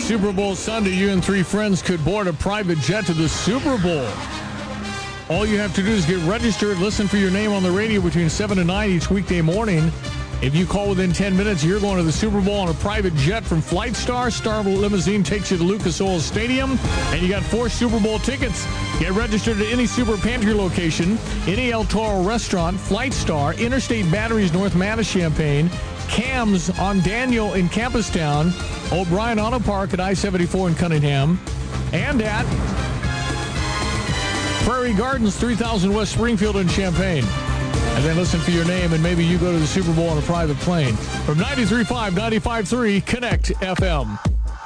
Super Bowl Sunday, you and three friends could board a private jet to the Super Bowl. All you have to do is get registered, listen for your name on the radio between 7 and 9 each weekday morning. If you call within 10 minutes, you're going to the Super Bowl on a private jet from Flightstar. Star Limousine takes you to Lucas Oil Stadium, and you got 4 Super Bowl tickets. Get registered at any Super Pantry location, any El Toro restaurant, Flightstar, Interstate Batteries, North Manistee-Champaign, Cam's on Daniel in Campustown, O'Brien Auto Park at I-74 in Cunningham, and at Prairie Gardens, 3000 West Springfield in Champaign. And then listen for your name, and maybe you go to the Super Bowl on a private plane. From 93.5, 95.3, Connect FM.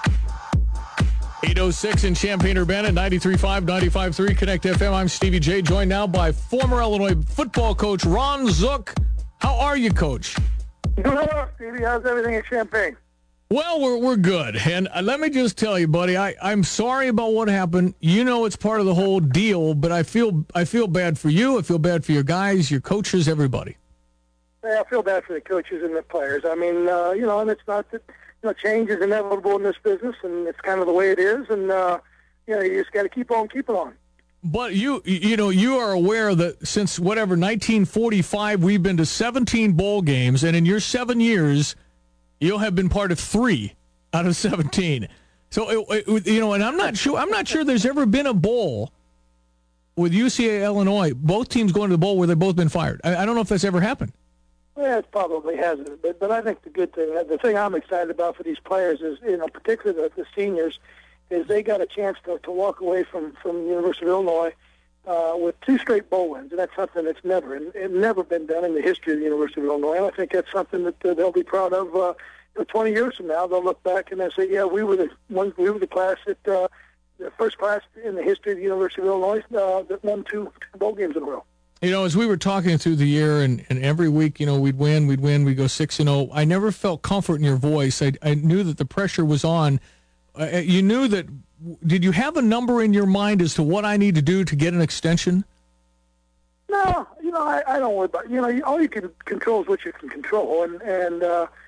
806 in Champaign-Urbana, 93.5, 95.3, Connect FM. I'm Stevie J, joined now by former Illinois football coach Ron Zook. How are you, Coach? Hello, Stevie. How's everything in Champaign? Well, we're good. And let me just tell you, buddy, I'm sorry about what happened. You know it's part of the whole deal, but I feel bad for you. I feel bad for your guys, your coaches, everybody. Yeah, I feel bad for the coaches and the players. I mean, and it's not that, change is inevitable in this business, and it's kind of the way it is, and, you just got to keep on keeping on. But you are aware that since, 1945, we've been to 17 bowl games, and in your 7 years, you'll have been part of 3 out of 17. So, and I'm not sure there's ever been a bowl with UCA Illinois, both teams going to the bowl where they've both been fired. I don't know if that's ever happened. Well, it probably hasn't, but I think the thing I'm excited about for these players is, particularly the seniors, is they got a chance to walk away from the University of Illinois with 2 straight bowl wins, and that's something that's never been done in the history of the University of Illinois. And I think that's something that they'll be proud of. 20 years from now, they'll look back and they'll say, "Yeah, we were the class that the first class in the history of the University of Illinois that won 2 bowl games in a row." As we were talking through the year, and every week, we'd win, we'd go 6-0. I never felt comfort in your voice. I knew that the pressure was on. You knew that. Did you have a number in your mind as to what I need to do to get an extension? No, I don't worry about it. All you can control is what you can control, and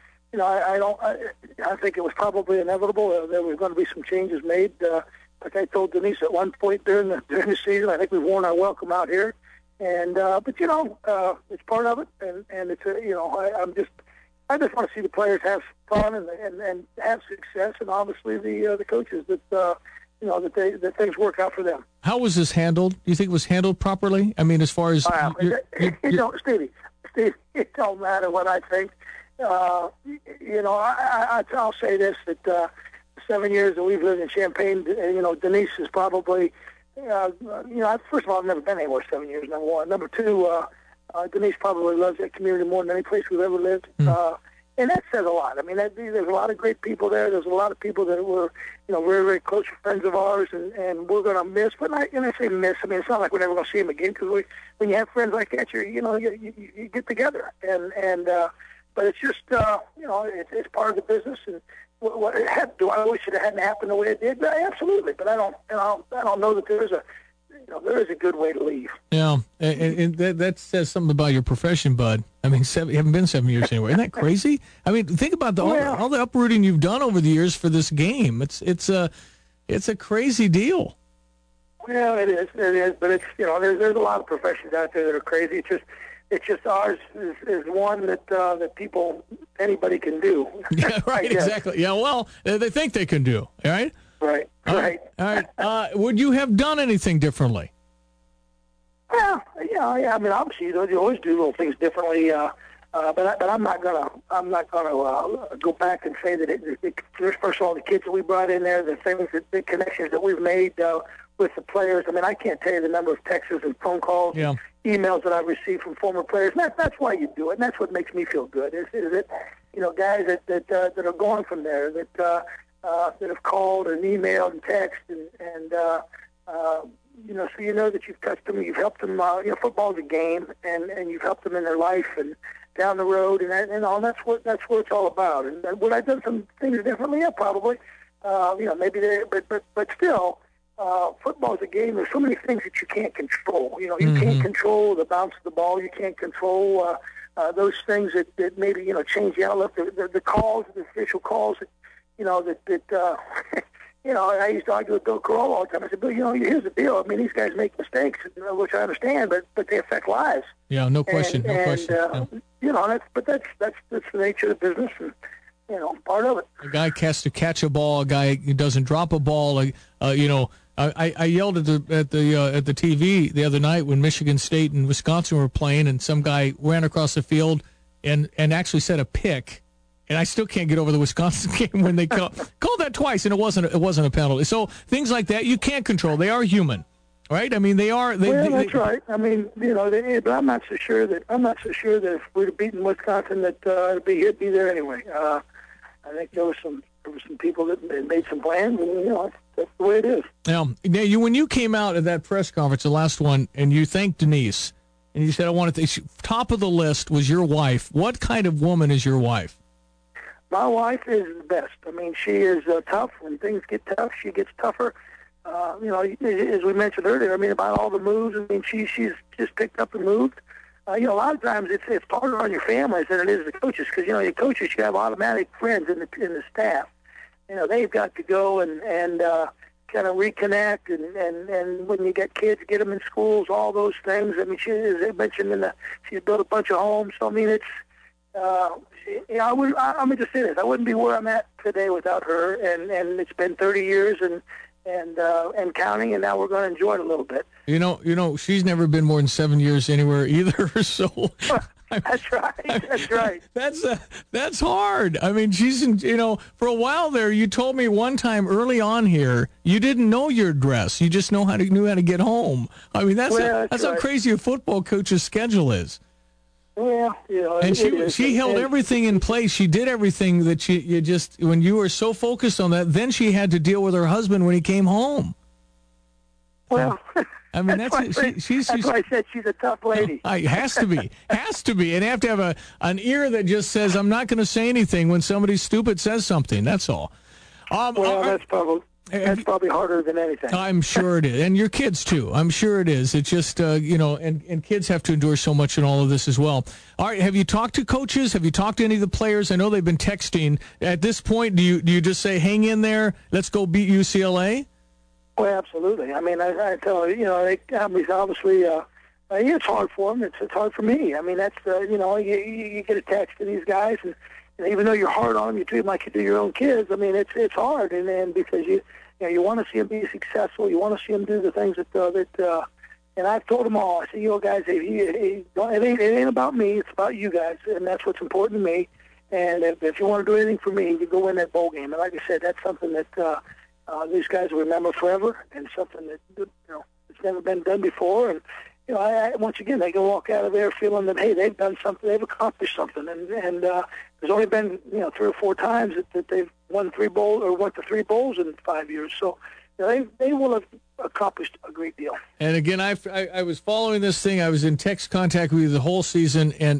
I think it was probably inevitable. There were going to be some changes made. Like I told Denise at one point during the season, I think we've worn our welcome out here, and but it's part of it, and it's I just want to see the players have fun and have success, and obviously the coaches that things work out for them. How was this handled? Do you think it was handled properly? I mean, as far as Stevie, it don't matter what I think. I'll say this, that the 7 years that we've lived in Champaign, Denise is probably, first of all, I've never been anywhere 7 years, number one. Number two, Denise probably loves that community more than any place we've ever lived. And that says a lot. I mean, there's a lot of great people there. There's a lot of people that were, very, very close friends of ours, and we're going to miss. But I say miss. I mean, it's not like we're never going to see them again, because when you have friends like that, you get together. But it's just, it's part of the business. And do I wish it hadn't happened the way it did? Absolutely. But I don't know that there is a good way to leave. Yeah, and that says something about your profession, bud. I mean, you haven't been 7 years anywhere. Isn't that crazy? I mean, think about all the uprooting you've done over the years for this game. It's a crazy deal. Well, it is, but it's there's a lot of professions out there that are crazy. It's just ours is one that anybody can do. Yeah, right, exactly. Yeah, well, they think they can do, all right? Right. All right. Would you have done anything differently? Well, yeah. I mean, obviously, you always do little things differently. But I'm not gonna go back and say that first of all, the kids that we brought in there, the things, the connections that we've made with the players. I mean, I can't tell you the number of texts and phone calls, emails that I've received from former players. And that's why you do it, and that's what makes me feel good. Is it, guys that are going from there that have called and emailed and texted and so that you've touched them, you've helped them. Football's a game, and you've helped them in their life and down the road, and all. That's what it's all about. And would I have done some things differently? Yeah, probably. Maybe but still, football's a game. There's so many things that you can't control. You can't control the bounce of the ball. You can't control those things that maybe change the outlook. The calls, the official calls I used to argue with Bill Carolla all the time. I said, Bill, here's the deal. I mean, these guys make mistakes, which I understand, but they affect lives. Yeah, no question. That's the nature of the business, and part of it. A guy has to catch a ball. A guy who doesn't drop a ball. I yelled at the TV the other night when Michigan State and Wisconsin were playing, and some guy ran across the field and actually set a pick. And I still can't get over the Wisconsin game when they called that twice, and it wasn't a penalty. So things like that you can't control. They are human, right? I mean, they are. That's right. I mean, but I'm not so sure that if we'd have beaten Wisconsin that he'd be there anyway. I think there were some people that made some plans, and that's the way it is. Now, when you came out at that press conference, the last one, and you thanked Denise, and you said, "I wanted to." Top of the list was your wife. What kind of woman is your wife? My wife is the best. I mean, she is tough. When things get tough, she gets tougher. As we mentioned earlier, I mean, about all the moves, I mean, she's just picked up and moved. A lot of times it's harder on your families than it is the coaches, because, your coaches, you have automatic friends in the staff. They've got to go and kind of reconnect, and when you get kids, get them in schools, all those things. I mean, as I mentioned, she's built a bunch of homes. So, I mean, it's... I'm going to just say this. I wouldn't be where I'm at today without her, and it's been 30 years and counting, and now we're going to enjoy it a little bit. She's never been more than 7 years anywhere either, so... That's right. That's hard. I mean, she's for a while there, you told me one time early on here, you didn't know your address. You just knew how to get home. I mean, that's how crazy a football coach's schedule is. Well, and she held everything in place. She did everything that you just, when you were so focused on that, then she had to deal with her husband when he came home. Well, I mean, that's why I said she's a tough lady. It has to be, and you have to have an ear that just says, "I'm not going to say anything when somebody stupid says something." That's all. That's probably harder than anything. I'm sure it is. And your kids, too. I'm sure it is. It's just, and kids have to endure so much in all of this as well. All right, have you talked to coaches? Have you talked to any of the players? I know they've been texting. At this point, do you just say, hang in there, let's go beat UCLA? Well, absolutely. I mean, I tell you, obviously, it's hard for them. It's hard for me. I mean, that's, you get a text to these guys, and even though you're hard on them, you treat them like you do your own kids. I mean, it's hard, and because you want to see them be successful, you want to see them do the things that and I've told them all. I said, guys, it ain't about me. It's about you guys, and that's what's important to me. And if you want to do anything for me, you go win that bowl game. And like I said, that's something that these guys will remember forever, and something that it's never been done before. And once again, they can walk out of there feeling that, hey, they've done something, they've accomplished something, and there's only been 3 or 4 times that they've won 3 bowls or went to 3 bowls in 5 years. So they will have accomplished a great deal. And again, I was following this thing. I was in text contact with you the whole season, and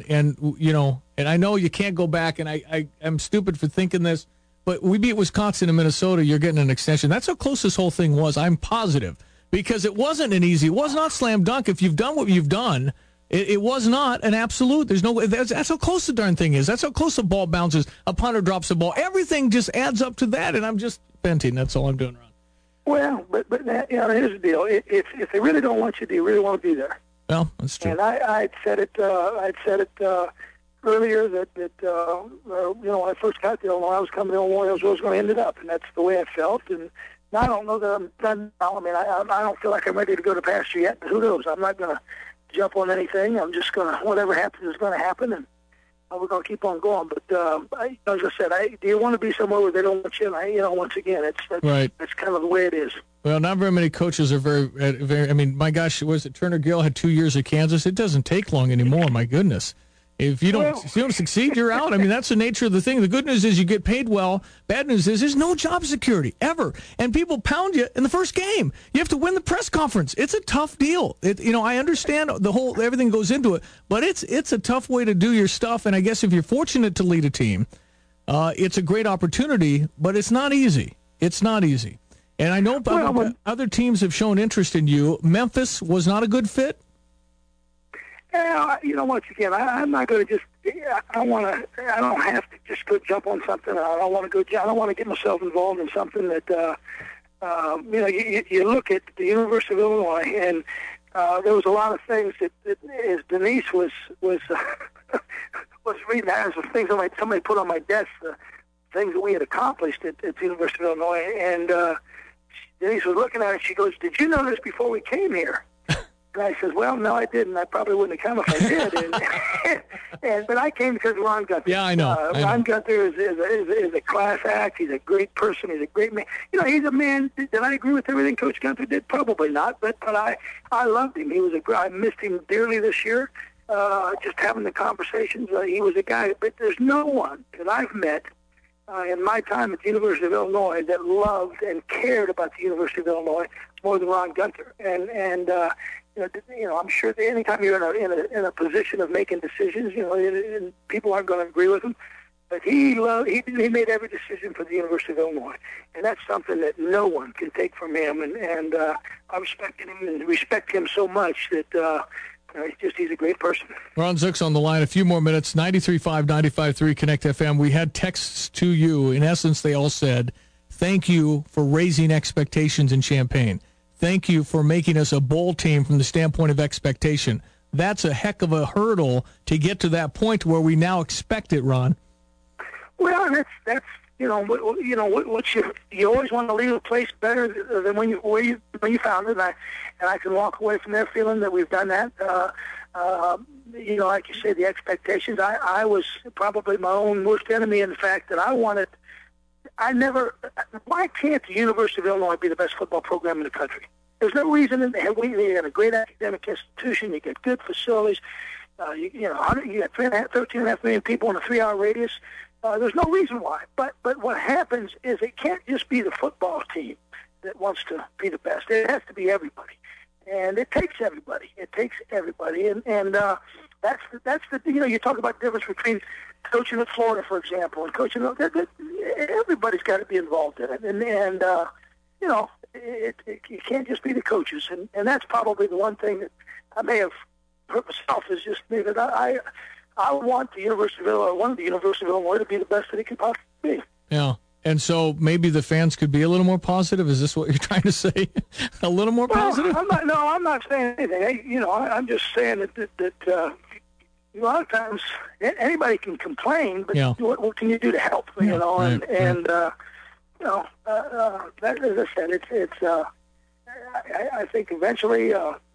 I know you can't go back, and I'm stupid for thinking this, but we beat Wisconsin and Minnesota. You're getting an extension. That's how close this whole thing was. I'm positive. Because it wasn't an easy, it was not slam dunk. If you've done what you've done, it was not an absolute. There's no. That's how close the darn thing is. That's how close the ball bounces. A punter drops the ball. Everything just adds up to that, and I'm just venting. That's all I'm doing, Ron. Well, but here's the deal. If they really don't want you, do you really want to be there? Well, that's true. And I'd said it earlier that when I first got there, when I was coming to Illinois, I was going to end it up, and that's the way I felt. And I don't know that I'm done now. I mean, I don't feel like I'm ready to go to pasture yet, but who knows? I'm not going to jump on anything. I'm just going to, whatever happens is going to happen, and we're going to keep on going. But as I said, do you want to be somewhere where they don't want you? And once again, that's kind of the way it is. Well, not very many coaches are very. I mean, my gosh, was it Turner Gill had 2 years at Kansas? It doesn't take long anymore. My goodness. If you don't succeed, you're out. I mean, that's the nature of the thing. The good news is you get paid well. Bad news is there's no job security ever, and people pound you in the first game. You have to win the press conference. It's a tough deal. I understand everything goes into it, but it's a tough way to do your stuff. And I guess if you're fortunate to lead a team, it's a great opportunity, but it's not easy. It's not easy. And I know other teams have shown interest in you. Memphis was not a good fit. Yeah, once again, I'm not going to just I don't have to just go jump on something. I don't want to go. I don't want to get myself involved in something that, you look at the University of Illinois, and there was a lot of things that as Denise was was reading, as things that somebody put on my desk, things that we had accomplished at the University of Illinois, and Denise was looking at it. She goes, "Did you know this before we came here?" And I said, "Well, no, I didn't. I probably wouldn't have come if I did." But I came because of Ron Gunther. Yeah, I know. Ron Gunther is a class act. He's a great person. He's a great man. He's a man. Did I agree with everything Coach Gunther did? Probably not. But I loved him. He was I missed him dearly this year. Just having the conversations. He was a guy. But there's no one that I've met in my time at the University of Illinois that loved and cared about the University of Illinois more than Ron Gunther. And I'm sure that anytime you're in a position of making decisions, and people aren't going to agree with him, but he made every decision for the University of Illinois, and that's something that no one can take from him. And I respect him so much that he's a great person. Ron Zook's on the line. A few more minutes. 93.5, 95.3 Connect FM. We had texts to you. In essence, they all said, "Thank you for raising expectations in Champaign. Thank you for making us a bowl team from the standpoint of expectation." That's a heck of a hurdle to get to that point where we now expect it, Ron. Well, that's what you always want to leave a place better than when you found it. And I can walk away from there feeling that we've done that. Like you say, the expectations. I was probably my own worst enemy in the fact that why can't the University of Illinois be the best football program in the country? There's no reason. You got a great academic institution. You get good facilities. You got 13.5 million people in a 3-hour radius. There's no reason why. But what happens is it can't just be the football team that wants to be the best. It has to be everybody. And it takes everybody. And that's the you talk about the difference between coaching at Florida, for example, and coaching. Everybody's got to be involved in it, and it can't just be the coaches, and that's probably the one thing that I may have hurt myself is just that I want the University of Illinois to be the best that it could possibly be. Yeah. And so maybe the fans could be a little more positive. Is this what you're trying to say? A little more positive? I'm not saying anything. I'm just saying that a lot of times anybody can complain, but what can you do to help? Right. That, as I said, it's. I think eventually,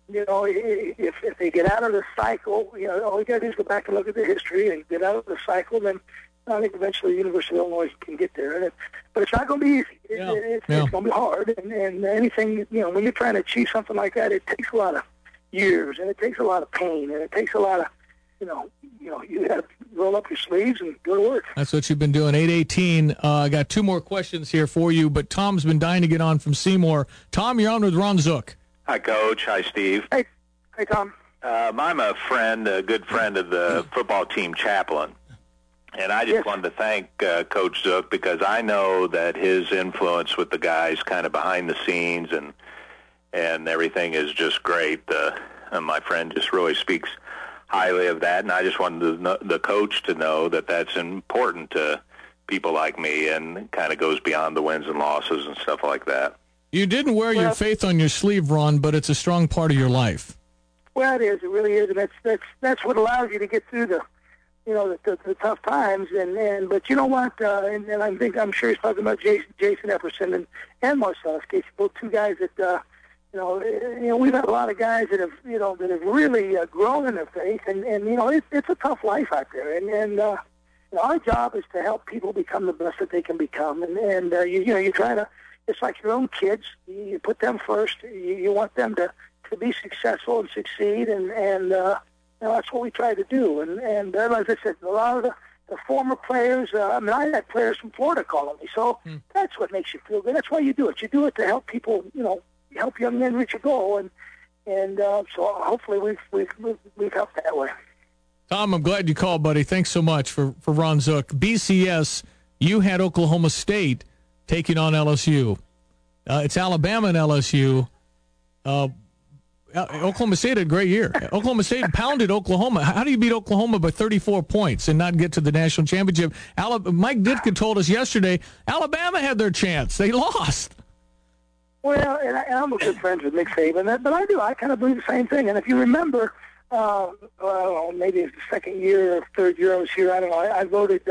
if they get out of the cycle, all you got to do is go back and look at the history and get out of the cycle. Then I think eventually the University of Illinois can get there. But it's not going to be easy. It's going to be hard. And anything, when you're trying to achieve something like that, it takes a lot of years, and it takes a lot of pain, and it takes a lot of, you got to roll up your sleeves and go to work. That's what you've been doing. 8:18. I got two more questions here for you, but Tom's been dying to get on from Seymour. Tom, you're on with Ron Zook. Hi, Coach. Hi, Steve. Hey, Tom. I'm a good friend of the football team chaplain. And I just wanted to thank Coach Zook because I know that his influence with the guys kind of behind the scenes and everything is just great. And my friend just really speaks highly of that, and I just wanted the coach to know that that's important to people like me and kind of goes beyond the wins and losses and stuff like that. You didn't wear your faith on your sleeve, Ron, but it's a strong part of your life. Well, it is. It really is, and that's what allows you to get through the tough times. But you know what? And I'm sure he's talking about Jason Epperson and Marcellus Gates, both two guys that. We've had a lot of guys that have really grown in their faith, and it's a tough life out there, and our job is to help people become the best that they can become, and you try to, it's like your own kids, you put them first, you want them to be successful and succeed, and that's what we try to do, and as I said, a lot of the former players, I had players from Florida calling me, so that's what makes you feel good. That's why you do it. You do it to help people, help young men reach a goal, and so hopefully we've helped that way. Tom, I'm glad you called, buddy. Thanks so much for Ron Zook. BCS, you had Oklahoma State taking on LSU. It's Alabama and LSU. Oklahoma State had a great year. Oklahoma State pounded Oklahoma. How do you beat Oklahoma by 34 points and not get to the national championship? Mike Ditka told us yesterday Alabama had their chance. They lost. Well, and I'm good friends with Nick Saban, but I kind of believe the same thing. And if you remember, maybe it's the second year or third year I was here, I don't know, I voted,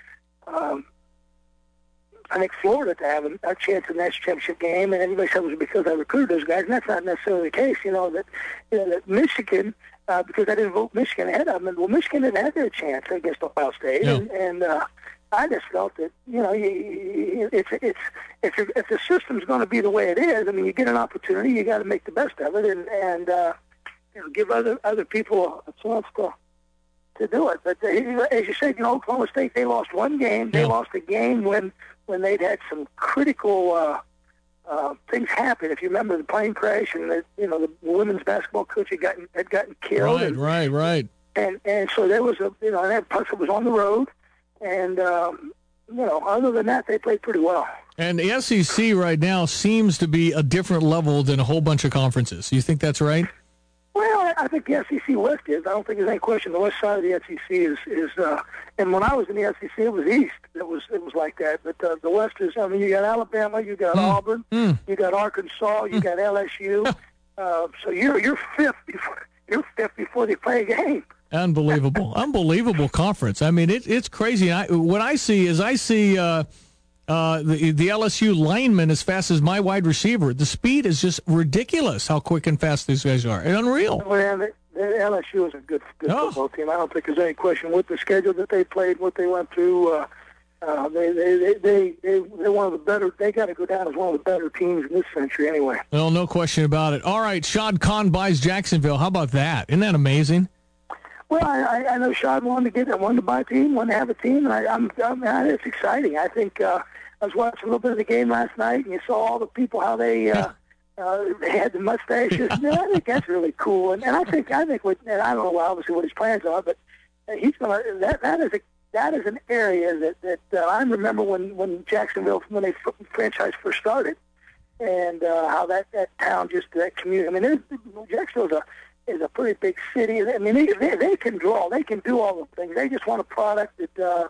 I think, Florida to have a chance in the national championship game, and everybody said it was because I recruited those guys, and that's not necessarily the case. That Michigan, because I didn't vote Michigan ahead of them, well, Michigan didn't have their chance against Ohio State, yeah. and I just felt that, if the system's going to be the way it is, I mean, you get an opportunity, you got to make the best of it, and give other people a chance to do it. But as you said, Oklahoma State, they lost one game. They lost a game when they'd had some critical things happen. If you remember the plane crash and the women's basketball coach had gotten killed. Right. And so there was and that plus it was on the road. And, other than that, they played pretty well. And the SEC right now seems to be a different level than a whole bunch of conferences. You think that's right? Well, I think the SEC West is. I don't think there's any question. The west side of the SEC is and when I was in the SEC, it was East. It was like that. But the West is. I mean, you got Alabama, you got Auburn, you got Arkansas, you got LSU. So you're fifth before they play a game. Unbelievable conference. I mean, it's crazy. What I see is the LSU lineman as fast as my wide receiver. The speed is just ridiculous. How quick and fast these guys are. It's unreal. Well, the LSU is a good football team. I don't think there's any question with the schedule that they played, what they went through. They're one of the better. They got to go down as one of the better teams in this century, anyway. Well, no question about it. All right, Shad Khan buys Jacksonville. How about that? Isn't that amazing? Well, I know Shad wanted to buy a team, wanted to have a team, and it's exciting. I think I was watching a little bit of the game last night, and you saw all the people how they had the mustaches. I think that's really cool, and I think and I don't know obviously what his plans are, but he's gonna. That is an area that I remember when Jacksonville, when they franchise first started, and how that town, just that community. I mean, Jacksonville's is a pretty big city. I mean, they can draw. They can do all the things. They just want a product that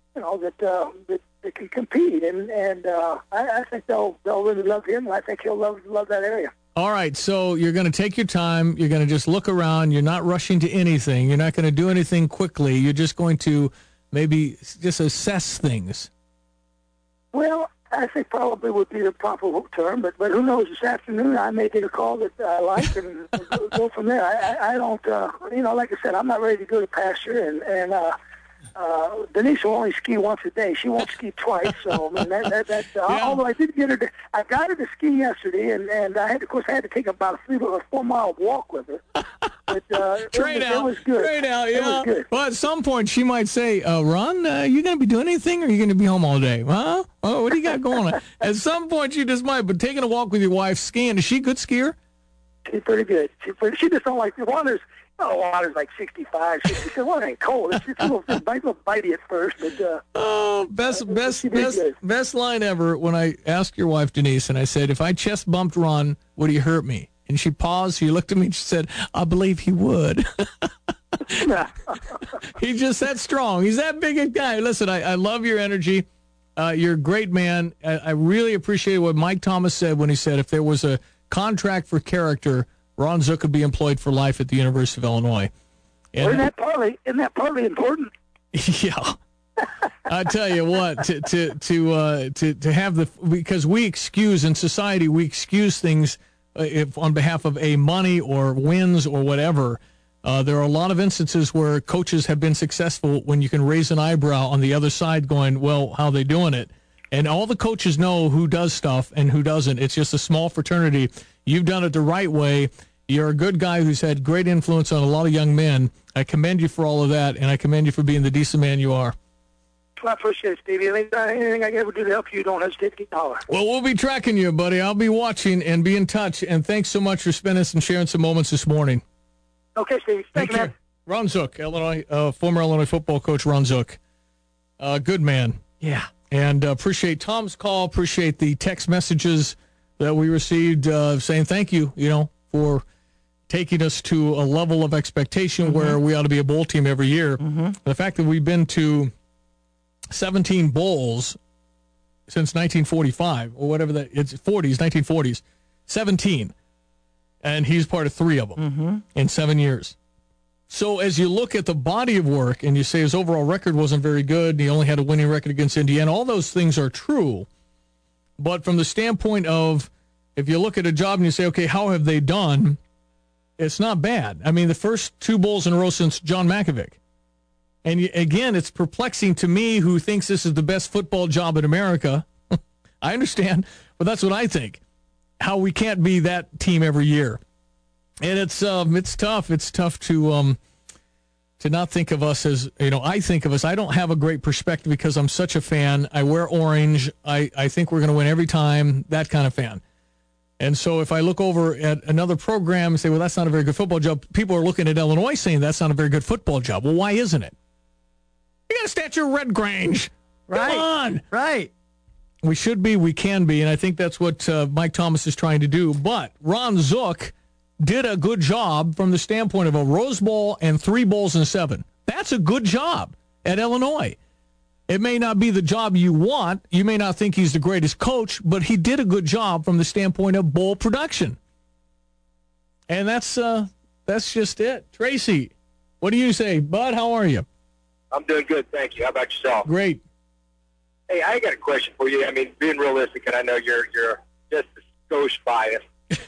can compete. And I think they'll really love him. And I think he'll love that area. All right, so you're going to take your time. You're going to just look around. You're not rushing to anything. You're not going to do anything quickly. You're just going to maybe just assess things. Well, I think probably would be the proper term, but who knows? This afternoon I may get a call that I like and go from there. I don't, like I said, I'm not ready to go to pasture, and Denise will only ski once a day. She won't ski twice. So I mean, although I did get her, I got her to ski yesterday, and I had to take about a 4 mile walk with her. But it was good. Train out, yeah. It was good. Well, at some point she might say, "Ron, you going to be doing anything, or are you going to be home all day? Huh? Oh, what do you got going on?" At some point you just might. But taking a walk with your wife, skiing, is she a good skier? She's pretty good. She just don't like the water's. Oh, water's like 65, 67. Water ain't cold. It's a little bitey at first, but best line ever. When I asked your wife Denise, and I said, "If I chest bumped Ron, would he hurt me?" And she paused. She looked at me and she said, "I believe he would." He's just that strong. He's that big a guy. Listen, I love your energy. You're a great man. I really appreciate what Mike Thomas said when he said if there was a contract for character, Ron Zook could be employed for life at the University of Illinois. And isn't that partly important? Yeah. I tell you what, to have because we excuse in society, we excuse things if on behalf of money or wins or whatever. There are a lot of instances where coaches have been successful when you can raise an eyebrow on the other side going, well, how are they doing it? And all the coaches know who does stuff and who doesn't. It's just a small fraternity. You've done it the right way. You're a good guy who's had great influence on a lot of young men. I commend you for all of that, and I commend you for being the decent man you are. I appreciate it, Stevie. Anything I can ever do to help you, don't hesitate to get a holler. Well, we'll be tracking you, buddy. I'll be watching and be in touch. And thanks so much for spending and sharing some moments this morning. Okay, Stevie. Thank you, man. Ron Zook, Illinois, former Illinois football coach Ron Zook. Good man. Yeah. And appreciate Tom's call. Appreciate the text messages that we received saying thank you, for taking us to a level of expectation where we ought to be a bowl team every year. The fact that we've been to 17 bowls since 1945 or whatever that it's 1940s, 17, and he's part of 3 of them in 7 years. So as you look at the body of work and you say his overall record wasn't very good, and he only had a winning record against Indiana, all those things are true. But from the standpoint of, if you look at a job and you say, okay, how have they done? It's not bad. I mean, the first 2 bowls in a row since John Makovic. And again, it's perplexing to me, who thinks this is the best football job in America. I understand, but that's what I think. How we can't be that team every year. And it's tough. It's tough to not think of us as, I think of us. I don't have a great perspective because I'm such a fan. I wear orange. I think we're going to win every time, that kind of fan. And so if I look over at another program and say, well, that's not a very good football job, people are looking at Illinois saying that's not a very good football job. Well, why isn't it? You got a statue of Red Grange. Right. Come on. Right. We should be, we can be, and I think that's what Mike Thomas is trying to do. But Ron Zook did a good job from the standpoint of a Rose Bowl and 3 bowls in 7. That's a good job at Illinois. It may not be the job you want. You may not think he's the greatest coach, but he did a good job from the standpoint of bowl production. And that's just it. Tracy, what do you say? Bud, how are you? I'm doing good, thank you. How about yourself? Great. Hey, I got a question for you. I mean, being realistic, and I know you're just a skosh biased.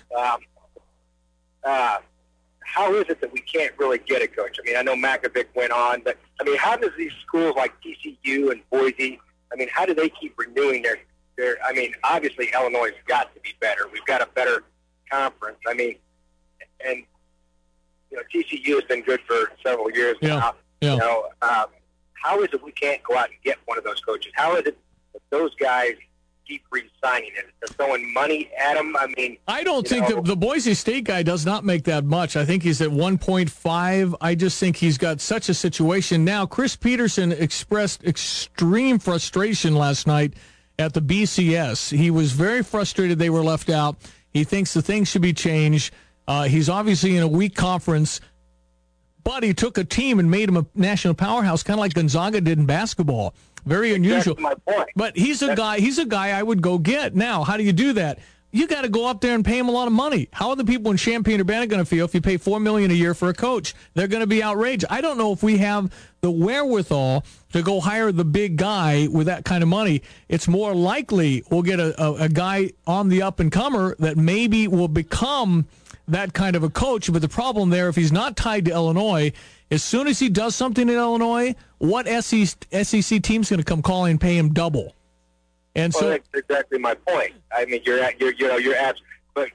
How is it that we can't really get a coach? I mean, I know Makovic went on, but, I mean, how does these schools like TCU and Boise, I mean, how do they keep renewing their I mean, obviously Illinois has got to be better. We've got a better conference. I mean, and, TCU has been good for several years now. Yeah. How is it we can't go out and get one of those coaches? How is it that those guys keep re-signing it? They're throwing money at them. I mean, I don't think the Boise State guy does not make that much. I think he's at 1.5. I just think he's got such a situation now. Chris Peterson expressed extreme frustration last night at the BCS. He was very frustrated they were left out. He thinks the things should be changed. He's obviously in a weak conference, but he took a team and made him a national powerhouse, kind of like Gonzaga did in basketball. Very unusual. That's my point. But he's a guy I would go get. Now, how do you do that? You got to go up there and pay him a lot of money. How are the people in Champaign-Urbana going to feel if you pay $4 million a year for a coach? They're going to be outraged. I don't know if we have the wherewithal to go hire the big guy with that kind of money. It's more likely we'll get a guy on the up-and-comer that maybe will become that kind of a coach. But the problem there, if he's not tied to Illinois, as soon as he does something in Illinois, what SEC team's going to come calling and pay him double? And well, that's exactly my point. I mean, you're absolutely. But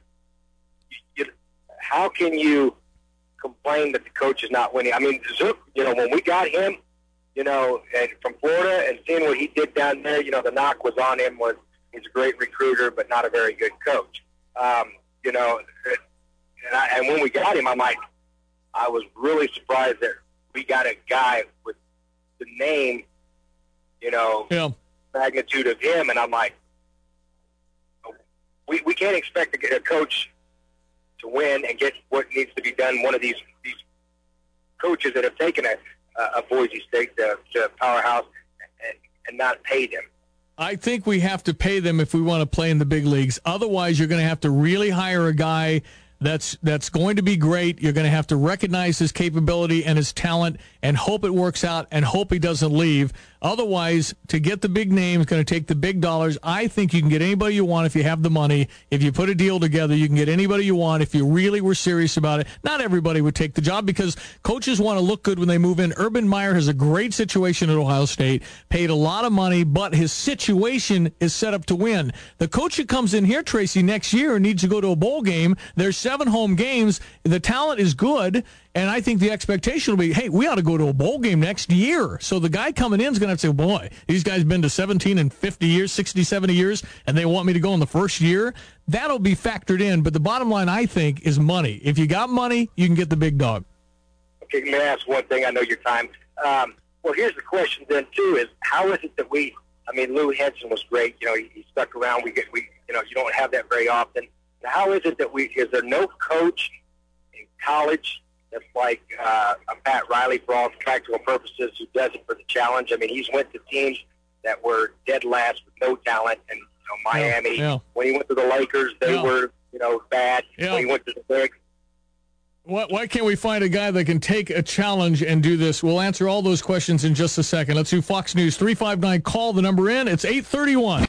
how can you complain that the coach is not winning? I mean, Zook, when we got him, and from Florida and seeing what he did down there, the knock was on him was he's a great recruiter, but not a very good coach. And when we got him, I was really surprised that we got a guy with the name, magnitude of him, and I'm like, we can't expect to get a coach to win and get what needs to be done. One of these coaches that have taken a Boise State to powerhouse and not pay them. I think we have to pay them if we want to play in the big leagues. Otherwise, you're going to have to really hire a guy that's going to be great. You're going to have to recognize his capability and his talent and hope it works out and hope he doesn't leave. Otherwise, to get the big name, it's going to take the big dollars. I think you can get anybody you want if you have the money. If you put a deal together, you can get anybody you want if you really were serious about it. Not everybody would take the job because coaches want to look good when they move in. Urban Meyer has a great situation at Ohio State, paid a lot of money, but his situation is set up to win. The coach who comes in here, Tracy, next year needs to go to a bowl game. There's 7 home games. The talent is good. And I think the expectation will be, hey, we ought to go to a bowl game next year. So the guy coming in is going to have to say, boy, these guys been to 17 and 50 years, 60, 70 years, and they want me to go in the first year. That'll be factored in. But the bottom line, I think, is money. If you got money, you can get the big dog. Okay, may I ask one thing? I know your time. Well, here's the question then, too, is how is it that Lou Henson was great. He stuck around. You don't have that very often. How is it that is there no coach in college that's like a Pat Riley for all practical purposes who does it for the challenge. I mean, he's went to teams that were dead last with no talent, and Miami. Yeah. When he went to the Lakers, they were bad. Yeah. When he went to the Knicks. Why can't we find a guy that can take a challenge and do this? We'll answer all those questions in just a second. Let's do Fox News 359. Call the number in. It's 8:31.